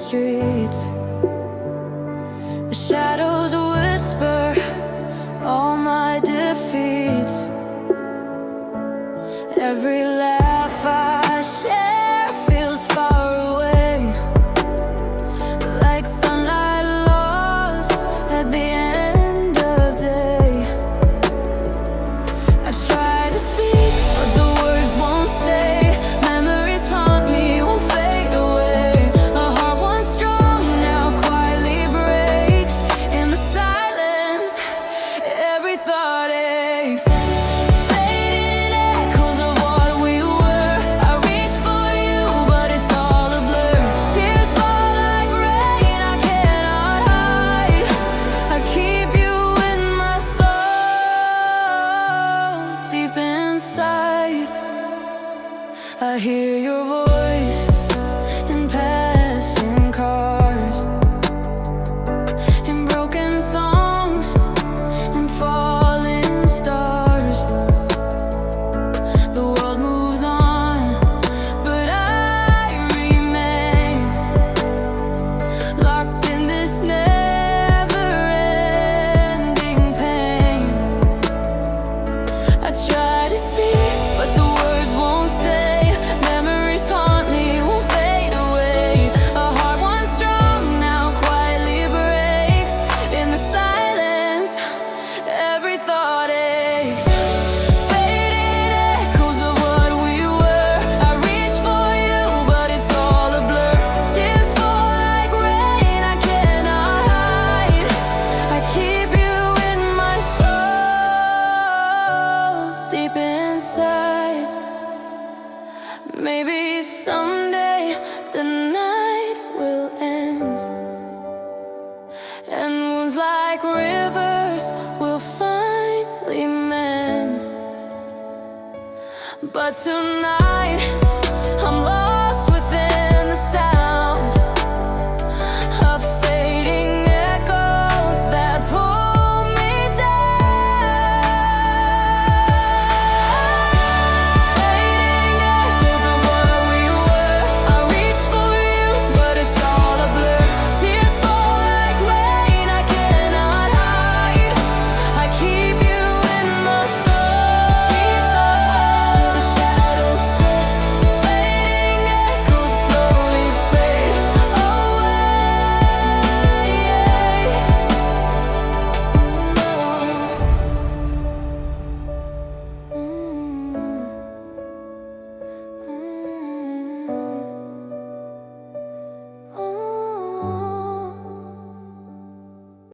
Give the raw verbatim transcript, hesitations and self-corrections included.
streets. The shadows whisper all my defeats. Every laugh I share feels far away, like sunlight lost at the end of day. I try to speak, but the words won't stay. Memories haunt me, won't fade away. A heart once strong now quietly breaks. In the silence, every thought aches. Fading echoes of what we were. I reach for you, but it's all a blur. Tears fall like rain, I cannot hide. I keep you in my soul, deep inside. I hear your voice in passing cars, in broken songs and falling stars. The world moves on, but I remain locked in this never-ending pain. I try to speak, but the words won't stay. Memories haunt me, won't fade away. A heart once strong now quietly breaks. In the silence, every thought aches. Fading echoes of what we were. I reach for you, but it's all a blur. Tears fall like rain, I cannot hide. I keep you in my soul, deep inside. Maybe someday the night will end, and wounds like rivers will finally mend. But tonight